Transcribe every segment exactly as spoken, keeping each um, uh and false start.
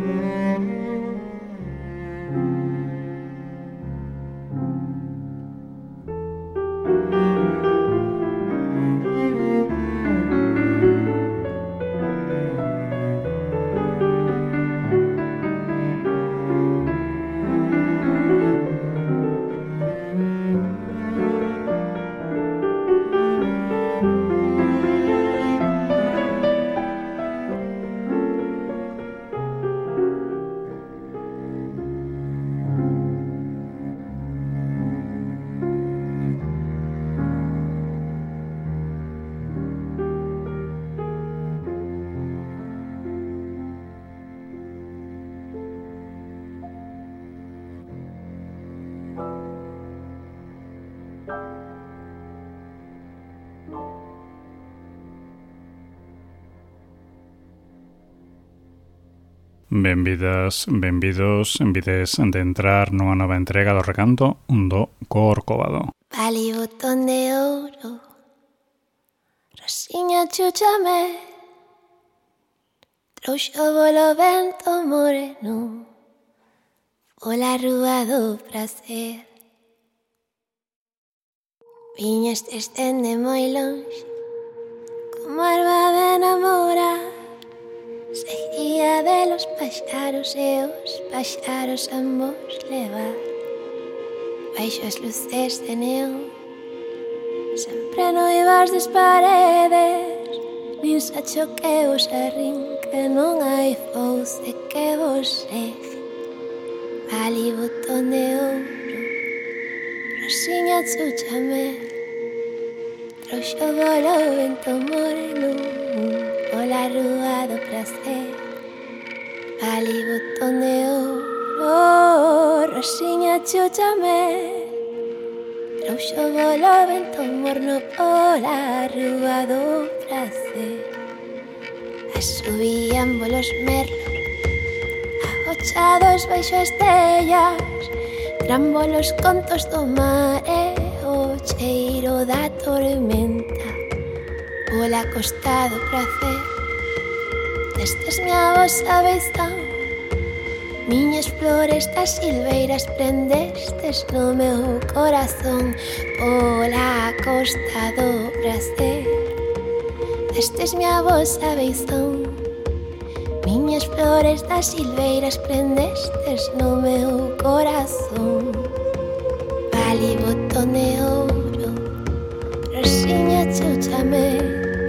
Benvidas, benvidos, envides de entrar nunha nova entrega do recanto do Corcovado. Vale botón de ouro, rosiña chúchame, trouxo bolo vento moreno, pola rúa do prazer. Viñas descende moi longe, como alba de enamorar, seguía de los páxaros e os páxaros ambos levar baixo as luces de neón. Sempre no ibas das paredes, nin se choque vos arrin, que non hai fouce que vos segue. Vale botón de ouro, rosiña chúchame, trouxo bolo vento moreno, pola rúa do prazer. Vale botón de ouro, rosiña chúchame, trouxo bolo vento morno, pola rúa do prazer. Asubían bolos merlos, agochados baixo estrellas, trambolos contos do mar e o cheiro da tormenta, pola costa do prazer. Destes miña vosa beizón, miñas flores das silveiras prendestes no meu corazón, pola costa do prazer. Destes miña vosa beizón, miñas flores das silveiras prendestes no meu corazón. Vale botón de ouro, rosiña chúchame,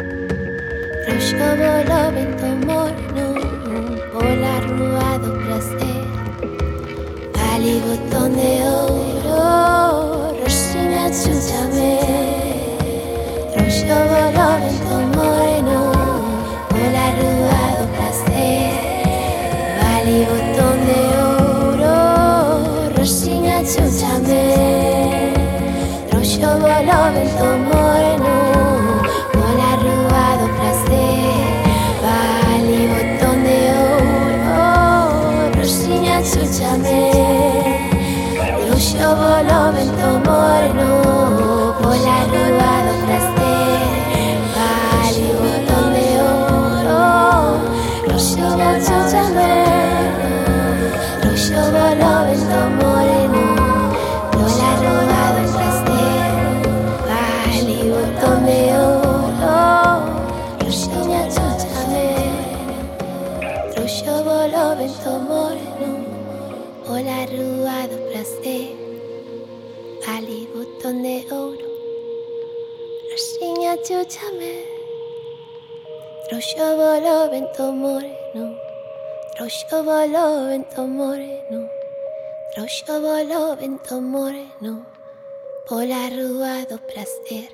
trouxo bolo vento morno, pola rúa do prazer. Vale botón de ouro, rosiña chúchame, trouxo bolo vento morno, pola rúa do prazer. Vale botón de ouro, rosiña chúchame, trouxo bolo vento morno, pola rúa do prazer. Vale botón de ouro, rosiña chúchame, trouxo bolo vento morno, pola rúa do prazer. Vale botón de ouro, rosiña chúchame, trouxo bolo vento morno, pola rúa do prazer. Vale botón de ouro, rosiña chúchame, trouxo bolo vento morno, pola rúa do prazer. Vale botón de ouro, rosiña chúchame, trouxo bolo vento morno, trouxo bolo vento morno, trouxo bolo vento morno, pola rúa do prazer.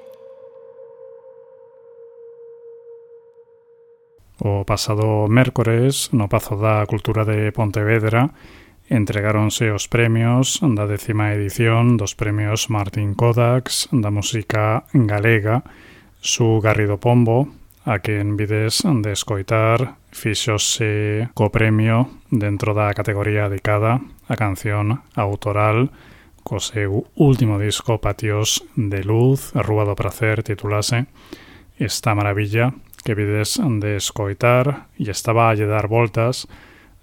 O pasado mércores, no Pazo da Cultura de Pontevedra, entregáronse os premios da décima edición dos premios Martín Kodaks da música galega, Su Garrido Pombo, a quen vides de escoitar, fixose co premio dentro da categoría dedicada a canción autoral co seu último disco Patios de Luz, a Rúa do Prazer, titulase esta maravilla que vides de escoitar e estaba a lle dar voltas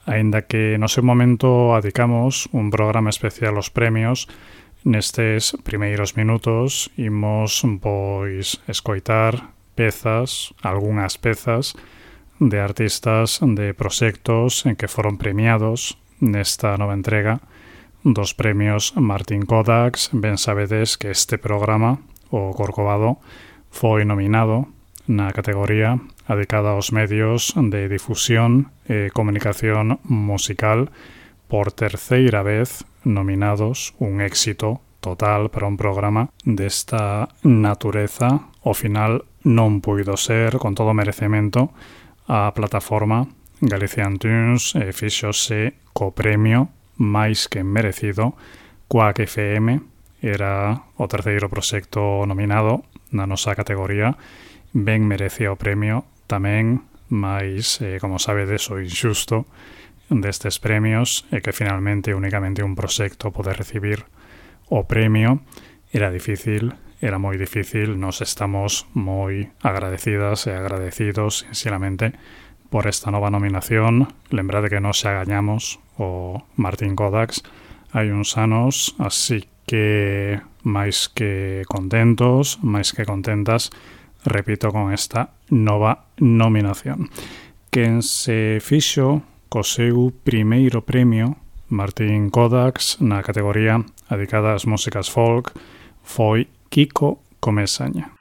Aínda que no seu momento adicamos un programa especial aos premios, nestes primeiros minutos imos pois escoitar pezas, algunhas pezas de artistas de proxectos en que foron premiados nesta nova entrega dos premios Martín Kodaks. Ben sabedes que este programa, o Corcovado, foi nominado na categoría dedicada aos medios de difusión e comunicación musical por terceira vez nominados, un éxito total para un programa desta natureza. Ao final non puido ser, con todo merecemento, a plataforma Galician Tunes e fixose co premio máis que merecido. Quack F M era o terceiro proxecto nominado na nosa categoría, ben merecía o premio tamén, mas, eh, como sabedes, o injusto destes premios é que finalmente únicamente un proxecto pode recibir o premio. Era difícil, era moi difícil, nos estamos moi agradecidas e agradecidos sinceramente por esta nova nominación. Lembrade que nos xa gañamos o Martín Kodaks hai uns anos, así que máis que contentos, máis que contentas, repito, con esta nova nominación. Quen se fixo co seu primeiro premio Martín Kodaks na categoría dedicada ás músicas folk foi Kiko Comesaña.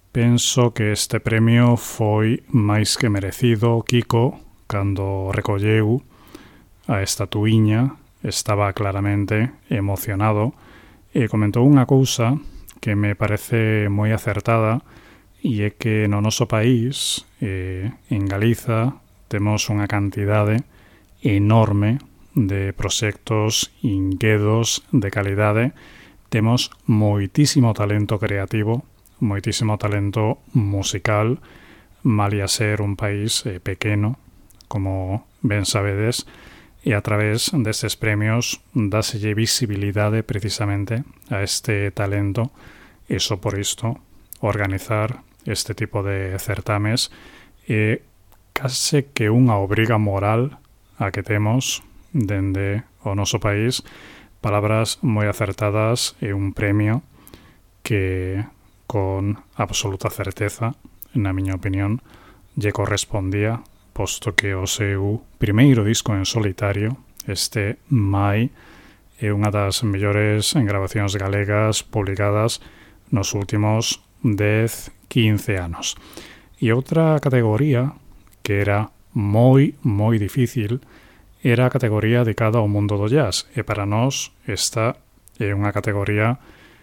Penso que este premio foi máis que merecido. Kiko, cando recolleu a estatuíña, estaba claramente emocionado e comentou unha cousa que me parece moi acertada, e é que no noso país, eh, en Galiza, temos unha cantidade enorme de proxectos inquedos de calidade. Temos moitísimo talento creativo, moitísimo talento musical, malia ser un país eh, pequeno, como ben sabedes, e a través destes premios dáselle visibilidade precisamente a este talento, e só por isto organizar este tipo de certames é case que unha obriga moral a que temos dende o noso país. Palabras moi acertadas e un premio que con absoluta certeza, na miña opinión, lle correspondía, posto que o seu primeiro disco en solitario, este Mai, é unha das mellores grabacións galegas publicadas nos últimos dez, quince anos. E outra categoría que era moi, moi difícil era a categoría dedicada ao mundo do jazz, e para nós esta é unha categoría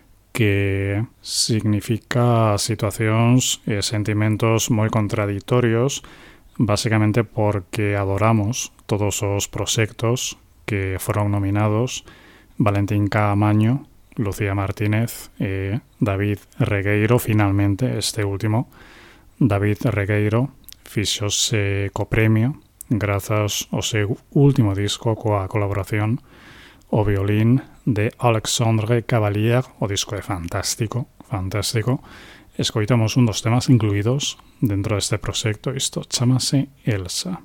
que significa situacións e sentimentos moi contraditorios, basicamente porque adoramos todos os proxectos que foron nominados: Valentín Caamaño, Lucía Martínez e David Regueiro. Finalmente, este último, David Regueiro, fixose co premio grazas ao seu último disco coa colaboración o violín de Alexandre Cavalier. O disco é fantástico, fantástico. Escoitamos un dos temas incluídos dentro deste proxecto. Isto chamase Elsa.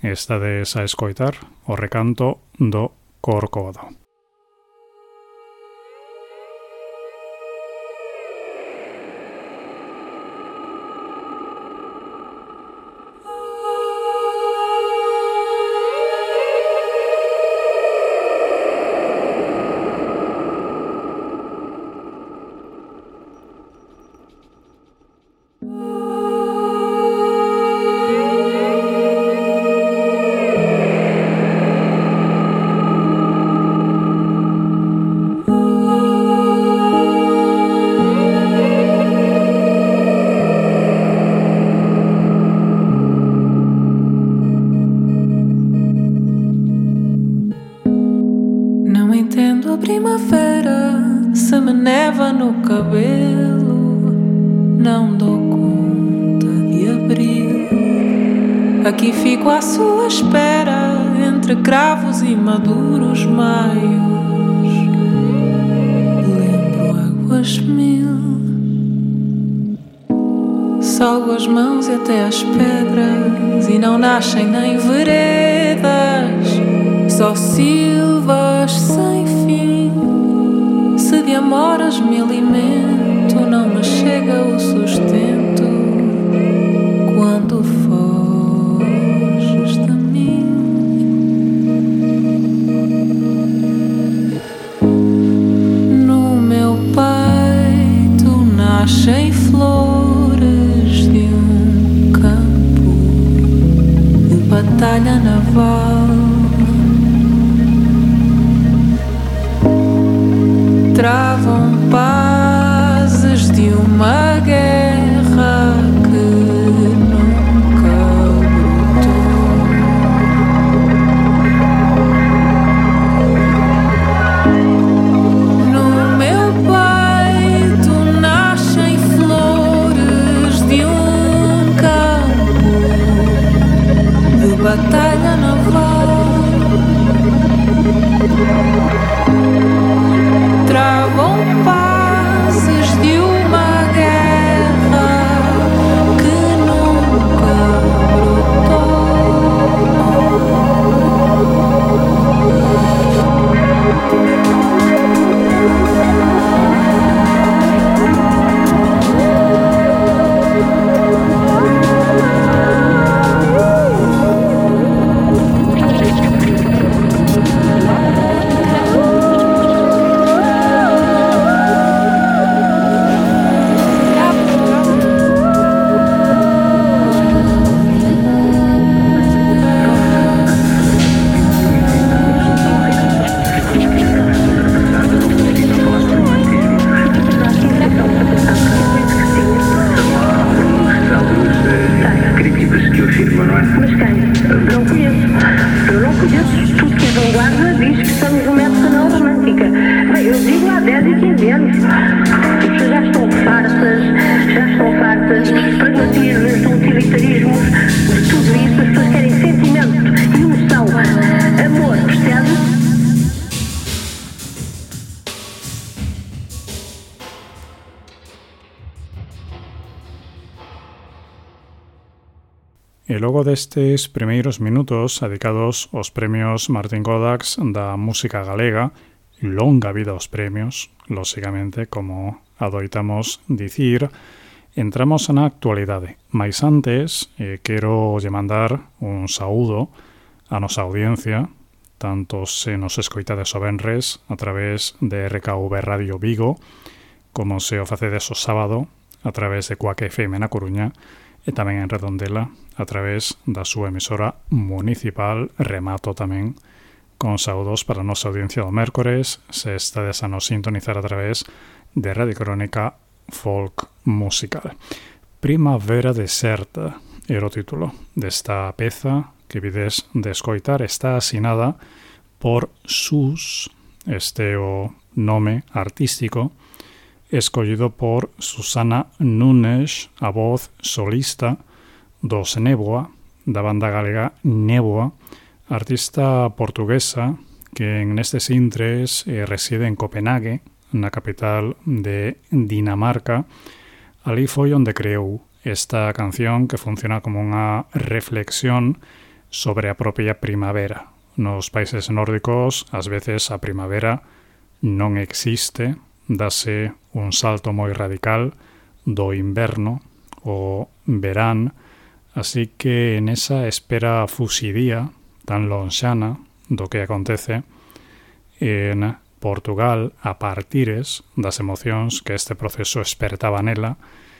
estades a escoitar o recanto do Corcovado. Aqui fico à sua espera, entre cravos e maduros maios. Lembro águas mil, salgo as mãos e até as pedras, e não nascem nem veredas, só silvas sem fim. Se de amoras me alimento, não me chega o sustento quando for. Nascem flores de um campo de batalha naval. Travam pazes de uma guerra que nunca brotou. No meu peito nascem flores de um campo de batalha naval. Travam pazes de uma guerra que nunca E logo destes primeiros minutos dedicados aos premios Martín Kodax da música galega, longa vida aos premios, lóxicamente, como adoitamos dicir, entramos na actualidade. Mais antes, eh, quero lle mandar un saúdo a nosa audiencia, tanto se nos escoitades o venres a través de R K V Radio Vigo, como se o facedes o sábado a través de Quack F M na Coruña, e tamén en Redondela a través da súa emisora municipal. Remato tamén con saúdos para a nosa audiencia do mércores, se estades a nos sintonizar a través de Radio Crónica Folk Musical. Primavera Deserta era o título desta peza que vides de escoitar. Está asinada por Sus, este o nome artístico escollido por Susana Nunes, a voz solista dos Néboa, da banda galega Néboa, artista portuguesa que en nestes intres eh, reside en Copenhague, na capital de Dinamarca. Ali foi onde creou esta canción que funciona como unha reflexión sobre a propia primavera. Nos países nórdicos, ás veces, a primavera non existe, dase un salto moi radical do inverno ao verán, así que en esa espera fusidía tan lonxana do que acontece en Portugal, a partires das emocións que este proceso espertaba nela,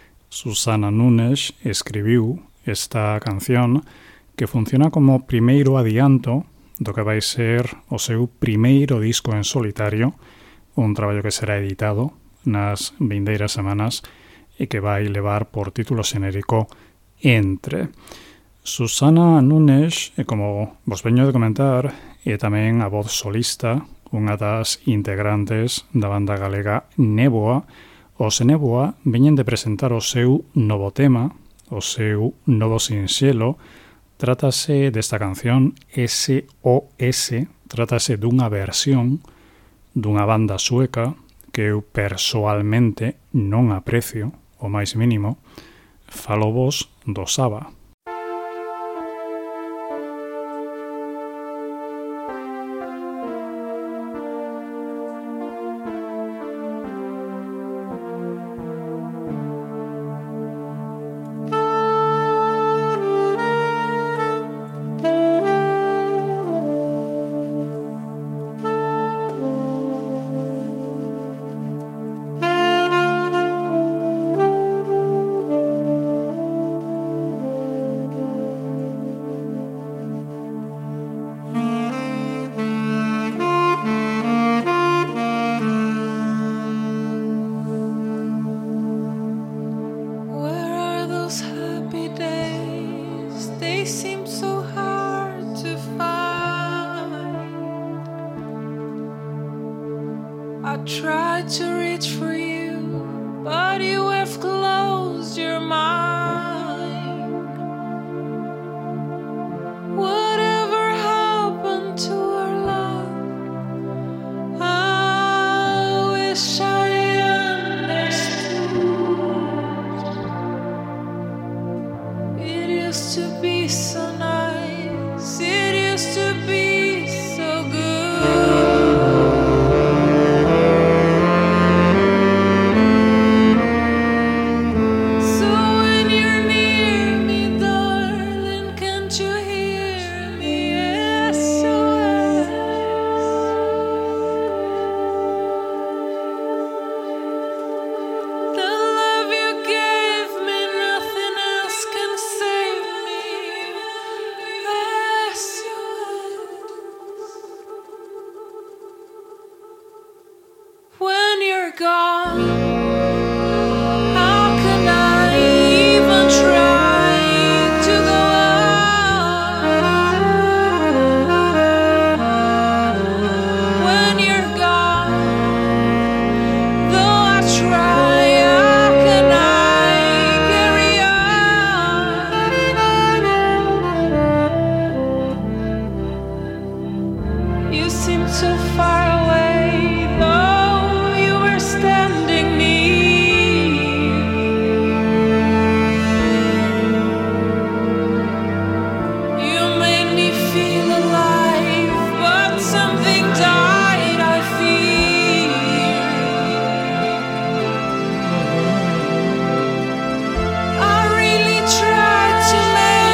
Susana Núñez escribiu esta canción que funciona como primeiro adianto do que vai ser o seu primeiro disco en solitario, un traballo que será editado nas vindeiras semanas e que vai levar por título xenérico Entre. Susana Núñez, e como vos veño de comentar, é tamén a voz solista, unha das integrantes da banda galega Néboa. Os Néboa veñen de presentar o seu novo tema, o seu novo sinxelo. Trátase desta canción S O S, trátase dunha versión dunha banda sueca que eu persoalmente non aprecio o máis mínimo. Falo vos do Saba.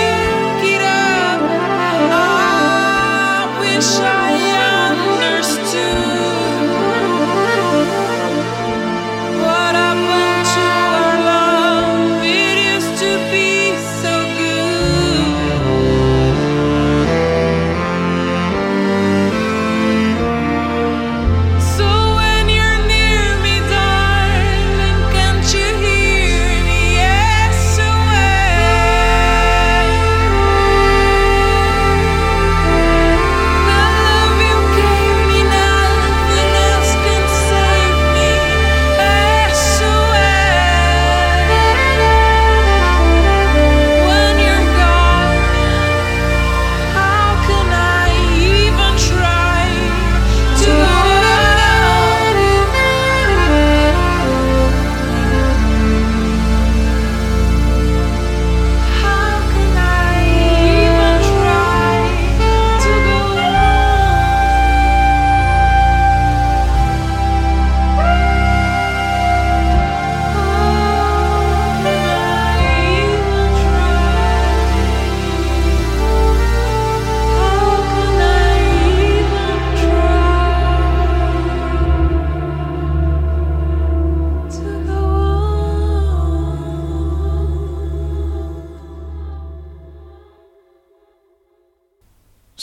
Wish I understood.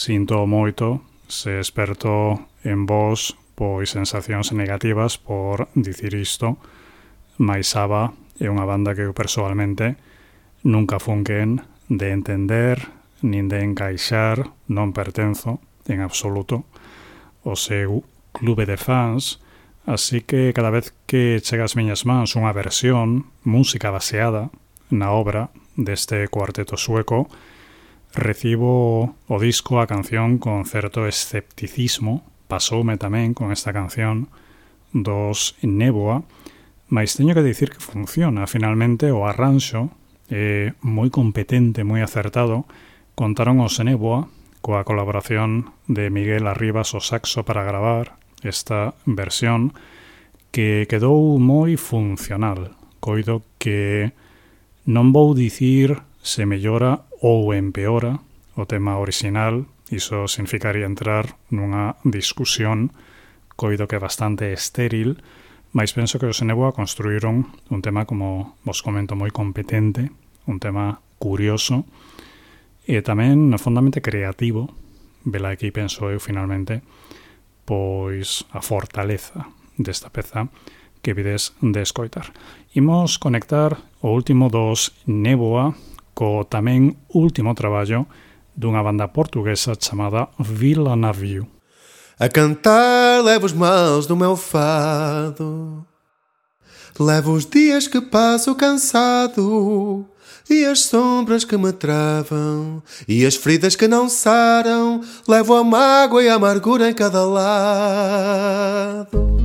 sinto moito se experto en vos pois sensacións negativas por dicir isto, mais Aba é unha banda que eu persoalmente nunca fun quen de entender nin de encaixar, non pertenzo en absoluto ao seu clube de fans, así que cada vez que chega ás miñas mans unha versión, música baseada na obra deste cuarteto sueco, recibo o disco, a canción, con certo escepticismo. Pasoume tamén con esta canción dos Néboa, mas teño que dicir que funciona. Finalmente o arranxo é moi competente, moi acertado. Contaron os Néboa coa colaboración de Miguel Arribas o saxo para gravar esta versión que quedou moi funcional. Coido que non vou dicir se mellora ou empeora o tema original. Iso significaría entrar nunha discusión coido que bastante estéril, mas penso que os Néboa construíron un tema, como vos comento, moi competente, un tema curioso e tamén fondamente creativo. Vela aquí, penso eu, finalmente, pois a fortaleza desta peza que vides de escoitar. Imos conectar o último dos Néboa co tamén último traballo dunha banda portuguesa chamada Vila Navio. A cantar levo os maus do meu fado, levo os dias que passo cansado, e as sombras que me travam, e as feridas que não saram, levo a mágoa e a amargura em cada lado.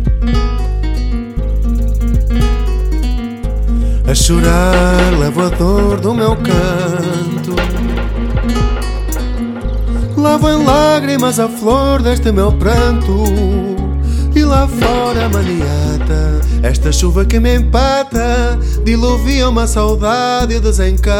A chorar levo a dor do meu canto, lavo em lágrimas a flor deste meu pranto, e lá fora maniata esta chuva que me empata, diluvia uma saudade e desencanto.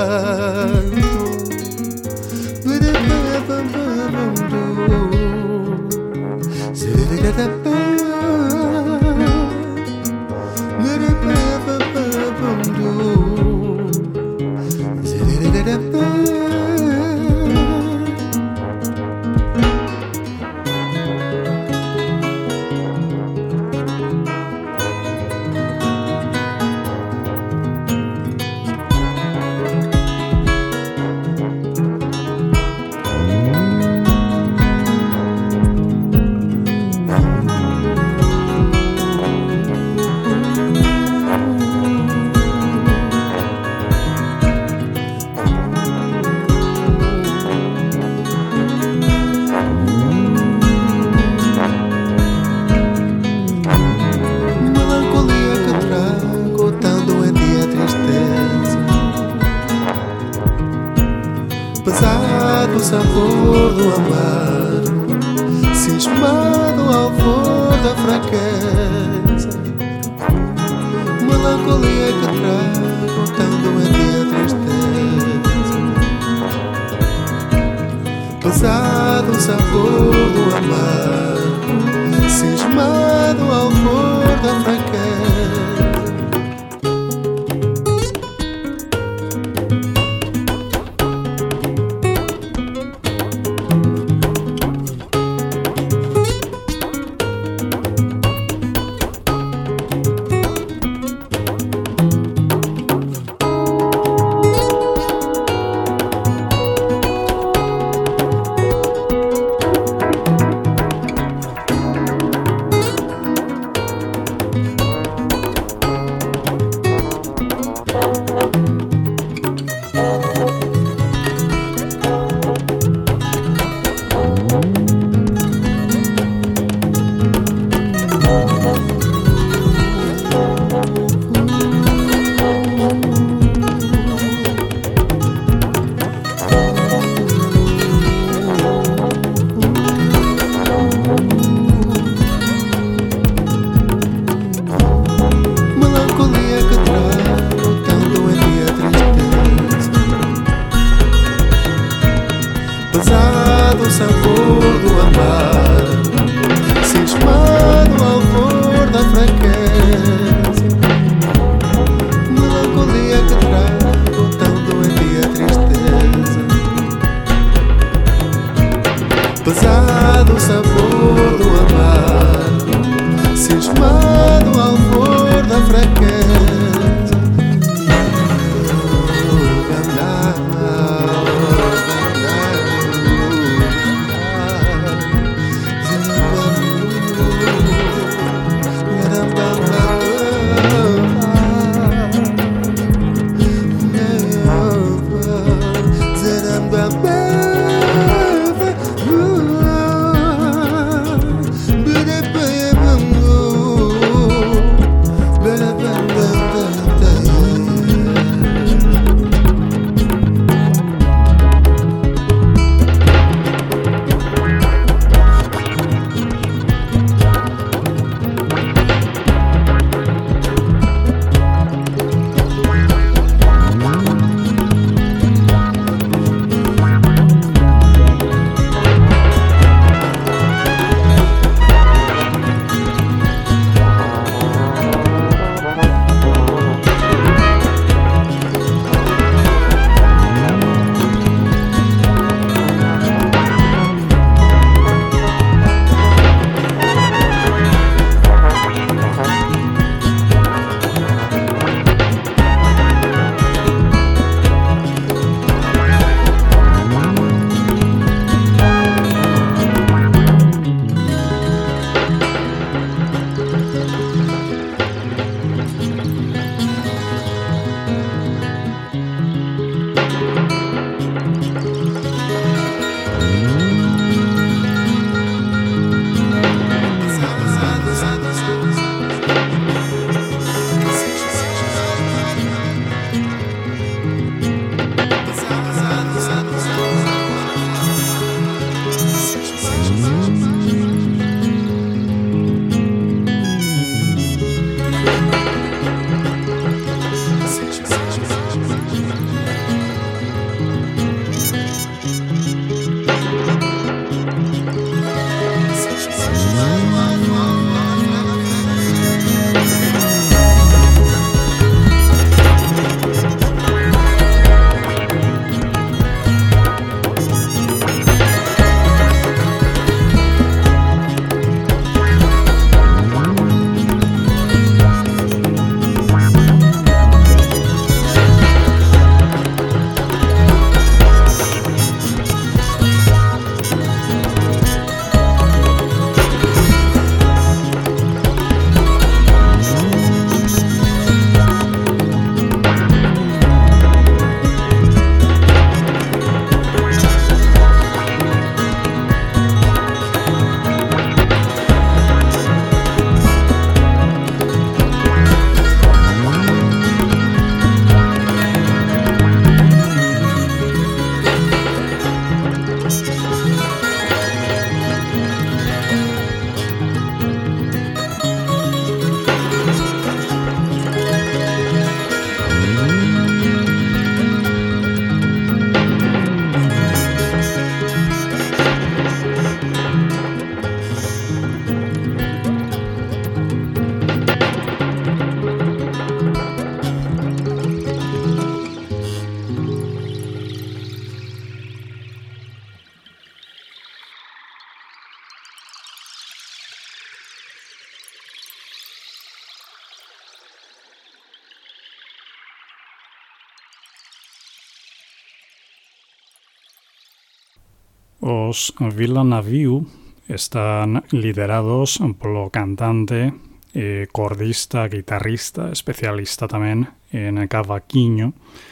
Pesado o sabor do amargo, cismado ao voo da fraqueza, melancolia que trago tão doente a tristeza. Pesado o sabor do amargo, cismado ao voo da fraqueza. Pesado o sabor do amar, cismado ao voo da fraqueza, melancolia que trago tão doente a tristeza. pesado o sabor do amar, cismado ao amor da fraqueza. Os Vila Navio están liderados polo cantante, eh, cordista, guitarrista, especialista tamén en cavaquiño,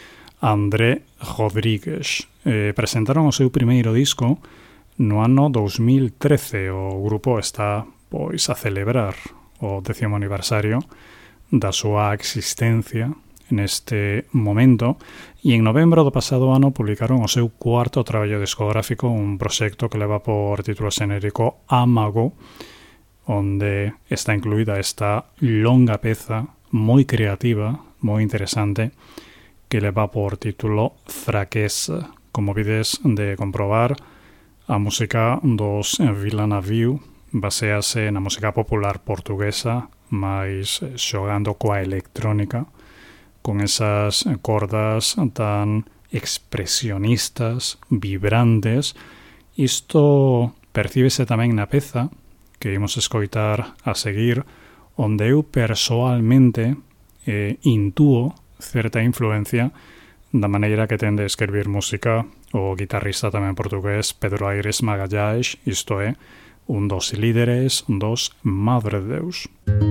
André Rodríguez. Eh, presentaron o seu primeiro disco no ano dos mil trece. O grupo está pois a celebrar o décimo aniversario da súa existencia neste momento, e en novembro do pasado ano publicaron o seu cuarto traballo discográfico, un proxecto que leva por título xenérico Amago, onde está incluída esta longa peza moi creativa, moi interesante, que leva por título Fraqueza. Como vides de comprobar, a música dos Vila Navio basease na música popular portuguesa, máis xogando coa electrónica, con esas cordas tan expresionistas, vibrantes. Isto percíbese tamén na peza que imos escoitar a seguir, onde eu persoalmente eh, intúo certa influencia da maneira que ten de escribir música o guitarrista tamén portugués Pedro Aires Magalhães, isto é, un dos líderes dos Madre de Deus.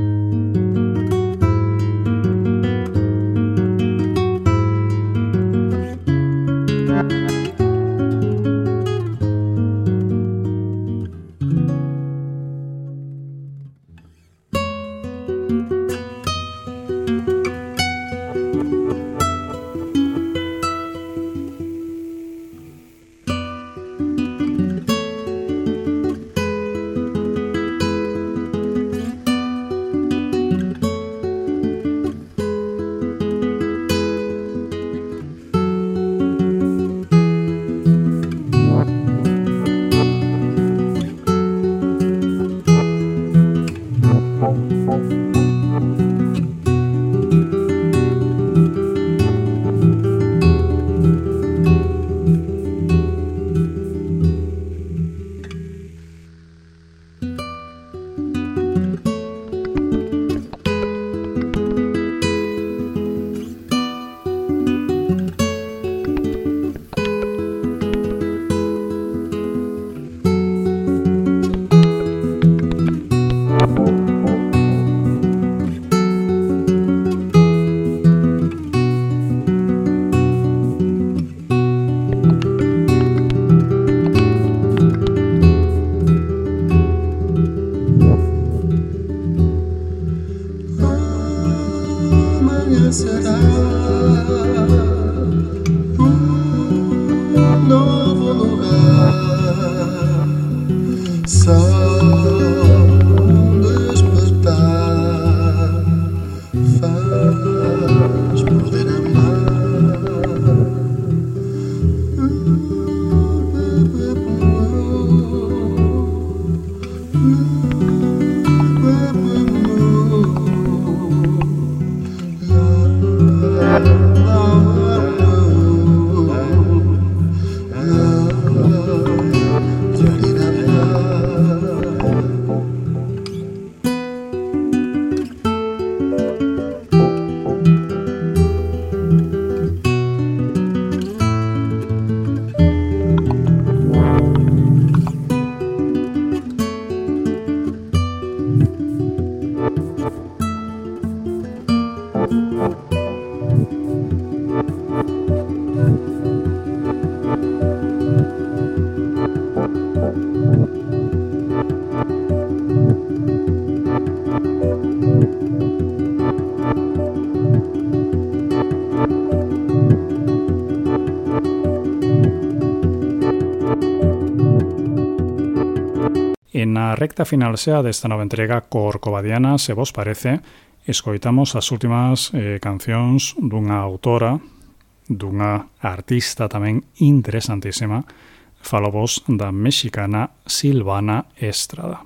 En a recta final xa desta nova entrega corcovadiana, se vos parece, escoitamos as últimas eh, cancións dunha autora, dunha artista tamén interesantísima, falo vos da mexicana Silvana Estrada.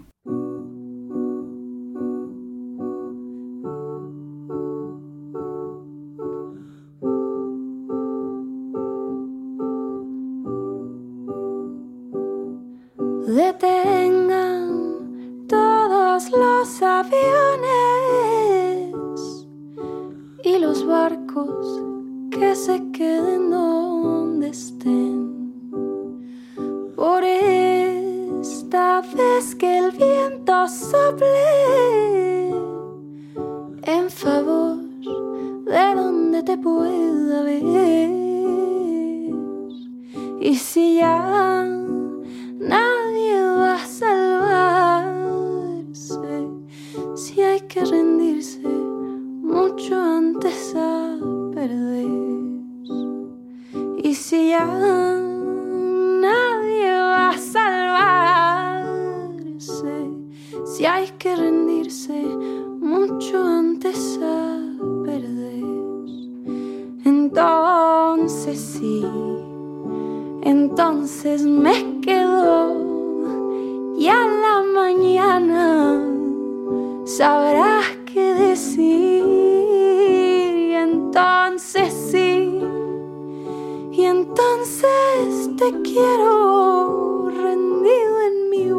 Detengan todos los aviones y los barcos que se queden donde estén. Por esta vez que el viento sople en favor de donde te pueda ver. Y si ya nadie va a salvarse, si hay que rendirse mucho antes a perder. Y si ya nadie va a salvarse, si hay que rendirse mucho antes a perder. Entonces sí, entonces me quedo y a la mañana sabrás qué decir. Y entonces sí, y entonces te quiero rendido en mi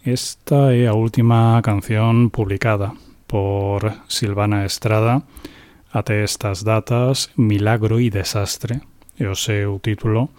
Esta é a última canción publicada por Silvana Estrada até estas datas, Milagro y Desastre, é o seu título,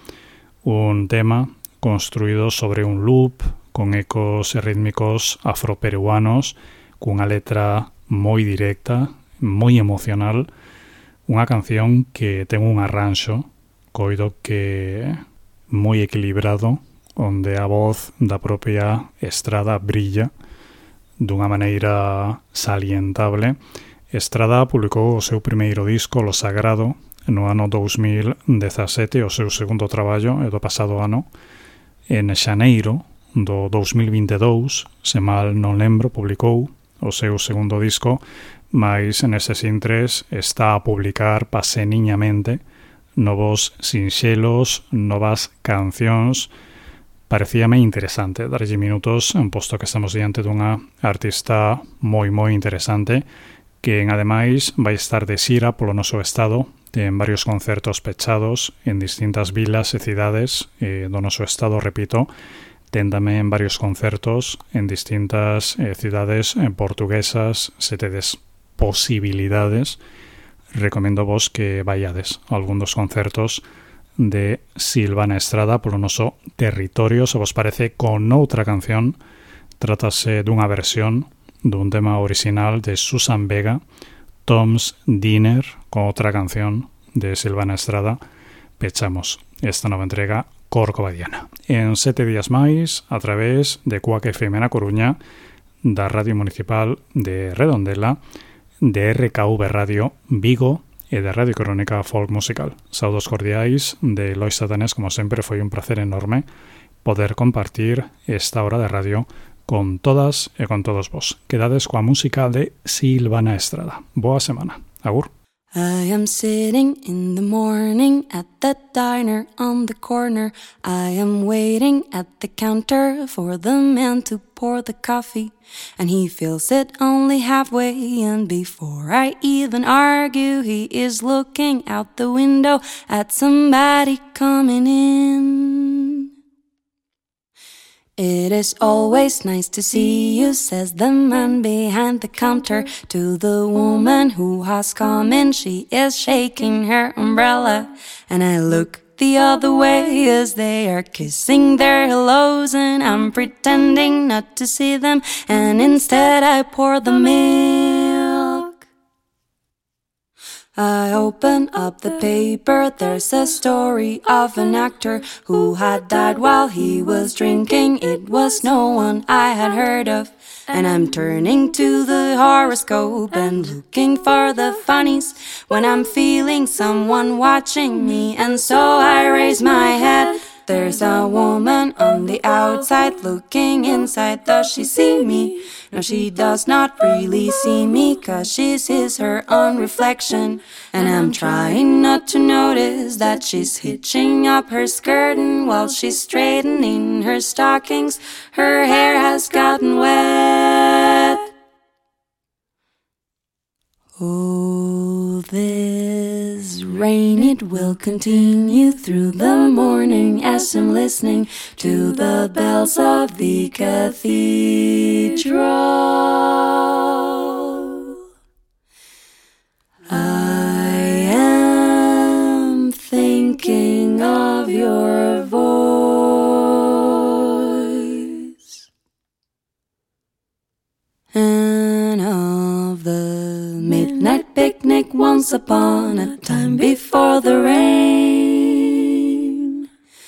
un tema construído sobre un loop con ecos rítmicos afroperuanos, cunha letra moi directa, moi emocional, unha canción que ten un arranxo, coido que moi equilibrado, onde a voz da propia Estrada brilla dunha maneira salientable. Estrada publicou o seu primeiro disco, Lo Sagrado, no ano dous mil dezasete, o seu segundo traballo, e do pasado ano. En xaneiro do dous mil vinte e dous, se mal non lembro, publicou o seu segundo disco, mas neses intres está a publicar paseniñamente novos sinxelos, novas cancións. Parecíame interesante darlle minutos, posto que estamos diante dunha artista moi moi interesante, que ademais vai estar de xira polo noso estado, en varios concertos pechados en distintas vilas e cidades eh, do noso estado, repito, ten tamén varios concertos en distintas eh, cidades eh, portuguesas. Se tedes posibilidades, recomendo vos que vaiades a algún dos concertos de Silvana Estrada polo noso territorio. Se vos parece, con outra canción, trátase dunha versión dun tema original de Susan Vega, Tom's Dinner, con outra canción de Silvana Estrada. Pechamos esta nova entrega corcovadiana. En sete días máis, a través de Cuac F M na Coruña, da Radio Municipal de Redondela, de R K V Radio Vigo e de Radio Crónica Folk Musical. Saudos cordiais de Lois Satanés, como sempre, foi un placer enorme poder compartir esta hora de radio con todas e con todos vos. Quedades coa música de Silvana Estrada. Boa semana. Agur. I am sitting in the morning at the diner on the corner. I am waiting at the counter for the man to pour the coffee, and he fills it only halfway, and before I even argue, he is looking out the window at somebody coming in. It is always nice to see you, says the man behind the counter to the woman who has come in. She is shaking her umbrella, and I look the other way as they are kissing their hellos, and I'm pretending not to see them, and instead I pour the milk. I open up the paper, there's a story of an actor who had died while he was drinking. It was no one I had heard of, and I'm turning to the horoscope and looking for the funnies when I'm feeling someone watching me, and so I raise my head. There's a woman on the outside looking inside. Does she see me? No, she does not really see me, 'cause she sees her own reflection. And I'm trying not to notice that she's hitching up her skirt, and while she's straightening her stockings, her hair has gotten wet. Oh, this rain, it will continue through the morning as I'm listening to the bells of the cathedral. I am thinking of your voice and of the midnight picnic once upon a time before the rain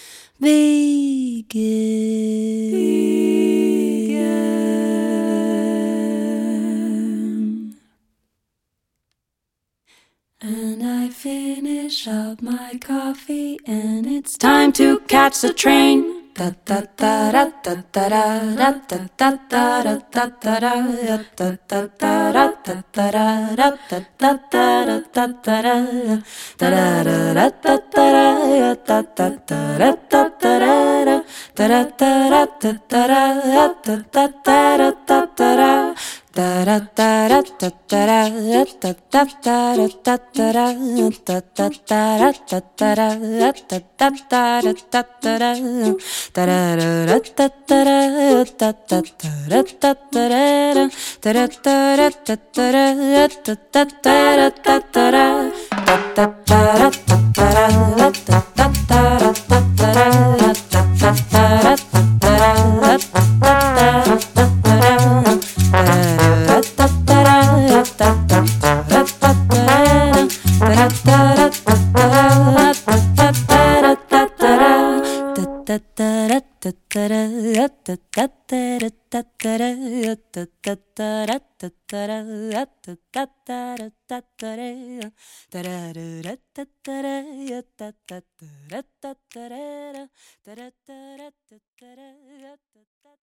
began. And I finish up my coffee, and it's time to catch the train. Da da da da da da da da da da da da da da da da da Da